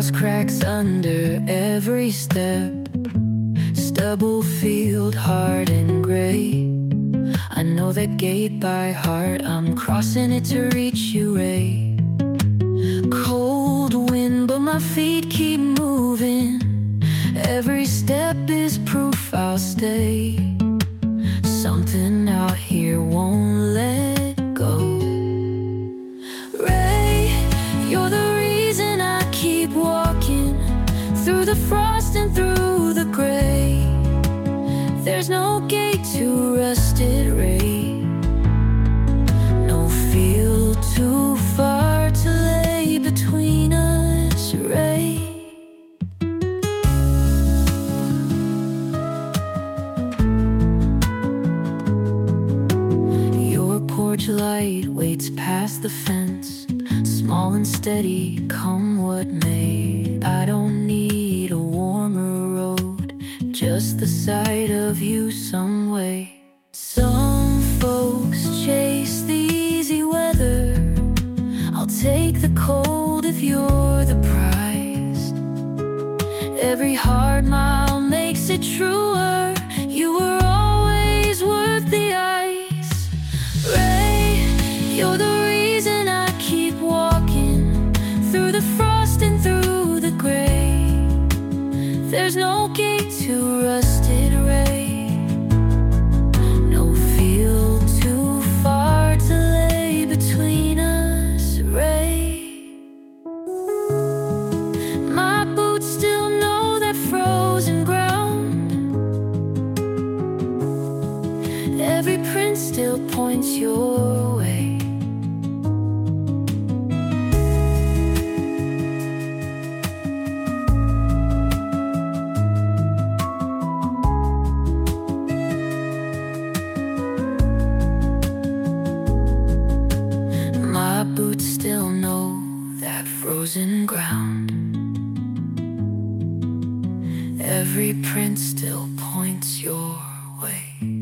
Cross cracks under every step, stubble field hard and gray. I know that gate by heart, I'm crossing it to reach you, Ray. Cold wind, but my feet keep moving. Every step is proof I'll stay. Something out here won't let go. Ray, you're the reason I keep walking through the frost and through the gray. There's no gate to rusted, Ray. No field too far to lay between us, Ray. Your porch light waits past the fence, small and steady, come what may. I don't need a warmer road, just the sight of you some way. Some folks chase the easy weather, I'll take the cold if you're the prize. Every hard mile makes it truer, you were always worth the ice. Ray, you're the reason I keep walking through the frost and through the gray. There's no gate to rusted, Ray. No field too far to lay between us, Ray. My boots still know that frozen ground. Every print still points your way. My boots still know that frozen ground. Every print still points your way.